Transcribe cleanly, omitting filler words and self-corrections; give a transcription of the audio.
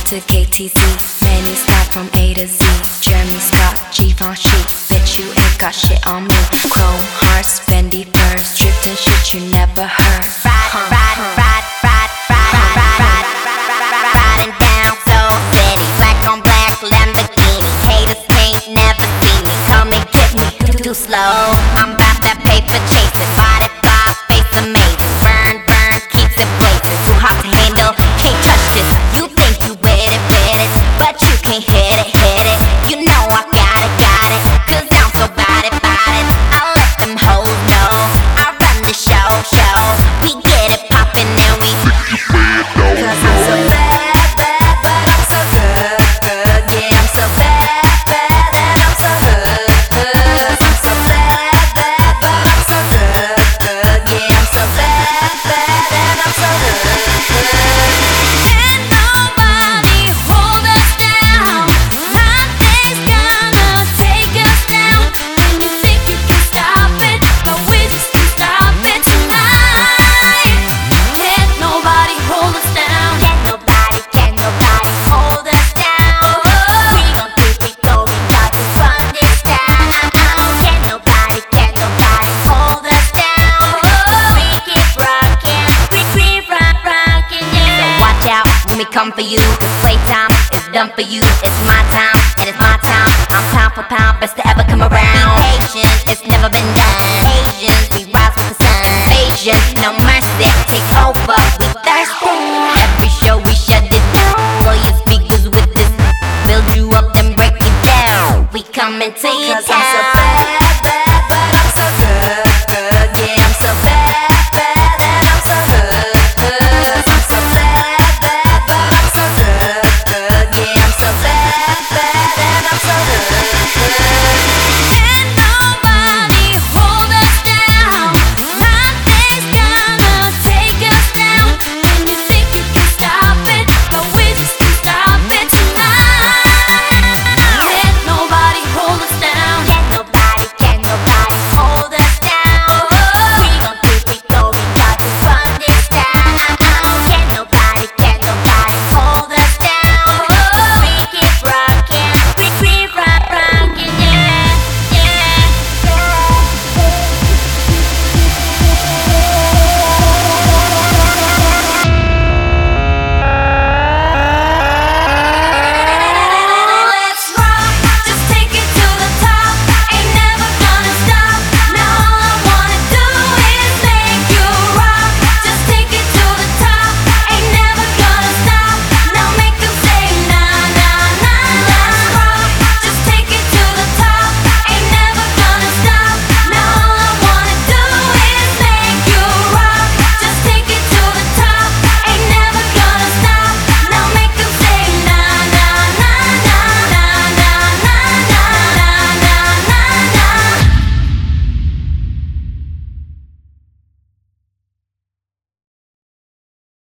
to KTZ, many stop from A to Z. Jeremy Scott, Givenchy, bitch you ain't got shit on me. Chrome hearts, Fendi furs, dripped shit you never heard. Riding down Soul City, black on black Lamborghini. Haters can't never see me, come and get me too slow. I'm about that paper chasing, body by face amazing. Burn, burn, keeps it blazing. Too hot to handle, can't touch this. You think you with it, but you can't hit it. You know I got it, cause I'm so bad it. I'll let them hoes know, I run the show. We get it poppin' and we Cause I'm so bad, but I'm so good. Yeah, I'm so bad, and I'm so good. I'm so bad, but I'm so good. Yeah, I'm so bad, and I'm so good. Can't nobody hold us down. Nothing's gonna take us down. When you think you can stop it, but we just can't stop it tonight. Can't nobody hold us down. Can't nobody hold us down. We gon' keep it going, got to run this town. Can't nobody hold us down. We keep rockin', yeah. So watch out when we come for you, cause playtime is done for you. It's my time, and it's my time. I'm pound for pound, best to ever come around. Be patient, it's never been done.